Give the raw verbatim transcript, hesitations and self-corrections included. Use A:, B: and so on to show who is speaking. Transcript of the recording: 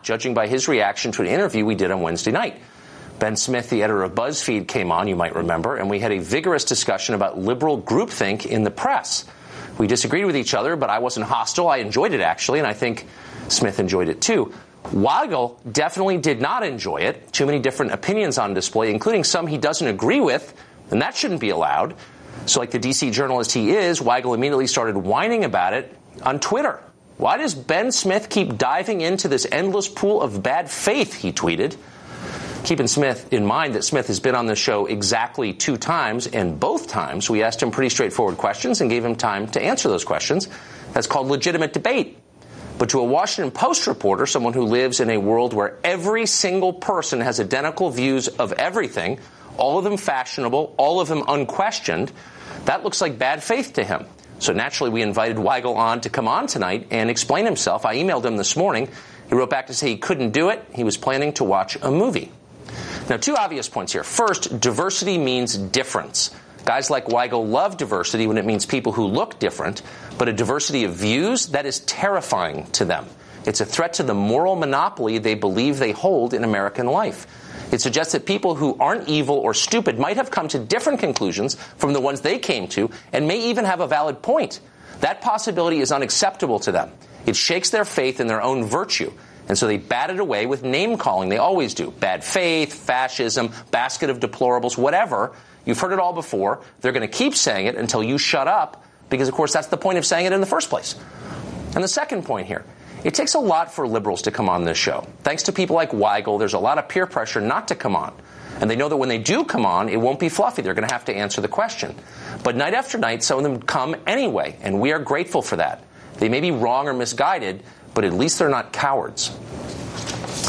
A: judging by his reaction to an interview we did on Wednesday night. Ben Smith, the editor of BuzzFeed, came on, you might remember, and we had a vigorous discussion about liberal groupthink in the press. We disagreed with each other, but I wasn't hostile. I enjoyed it, actually, and I think Smith enjoyed it, too. Weigel definitely did not enjoy it. Too many different opinions on display, including some he doesn't agree with, and that shouldn't be allowed. So like the D C journalist he is, Weigel immediately started whining about it on Twitter. Why does Ben Smith keep diving into this endless pool of bad faith, he tweeted. Keeping Smith in mind that Smith has been on the show exactly two times, and both times we asked him pretty straightforward questions and gave him time to answer those questions. That's called legitimate debate. But to a Washington Post reporter, someone who lives in a world where every single person has identical views of everything, all of them fashionable, all of them unquestioned, that looks like bad faith to him. So naturally, we invited Weigel on to come on tonight and explain himself. I emailed him this morning. He wrote back to say he couldn't do it. He was planning to watch a movie. Now, two obvious points here. First, diversity means difference. Guys like Weigel love diversity when it means people who look different, but a diversity of views, that is terrifying to them. It's a threat to the moral monopoly they believe they hold in American life. It suggests that people who aren't evil or stupid might have come to different conclusions from the ones they came to and may even have a valid point. That possibility is unacceptable to them. It shakes their faith in their own virtue. And so they bat it away with name-calling. They always do. Bad faith, fascism, basket of deplorables, whatever. You've heard it all before. They're going to keep saying it until you shut up because, of course, that's the point of saying it in the first place. And the second point here, it takes a lot for liberals to come on this show. Thanks to people like Weigel, there's a lot of peer pressure not to come on. And they know that when they do come on, it won't be fluffy. They're going to have to answer the question. But night after night, some of them come anyway, and we are grateful for that. They may be wrong or misguided, but at least they're not cowards.